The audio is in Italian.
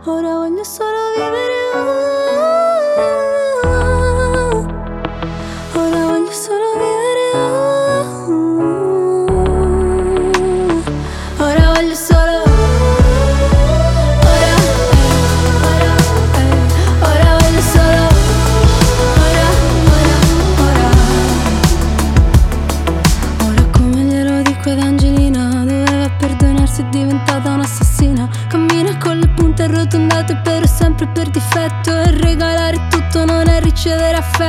Ora voglio solo vivere. Ora voglio solo vivere. Ora voglio solo. Ora voglio solo. Ora come glielo dico ad Angelina, doveva perdonarsi, è diventata un'assassina. Cammina con le punte arrotondate, però sempre per difetto. E regalare tutto non è ricevere affetto.